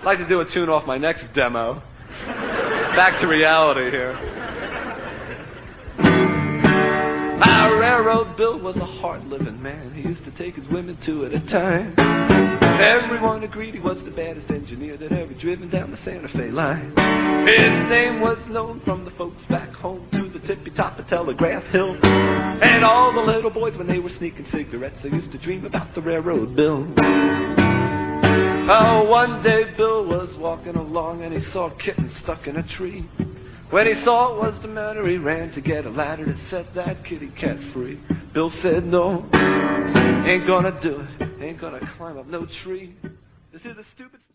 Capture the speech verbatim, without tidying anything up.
like to do a tune off my next demo. Back to reality here. My Railroad Bill was a hard-living man. He used to take his women two at a time. Everyone agreed he was the baddest engineer that ever driven down the Santa Fe line. His name was known from the folks back home to the tippy top of Telegraph Hill. And all the little boys, when they were sneaking cigarettes, they used to dream about the Railroad Bill. Oh, one day Bill was walking along and he saw a kitten stuck in a tree. When he saw it was the matter, he ran to get a ladder to set that kitty cat free. Bill said, no, ain't gonna do it, ain't gonna climb up no tree. This is a stupid...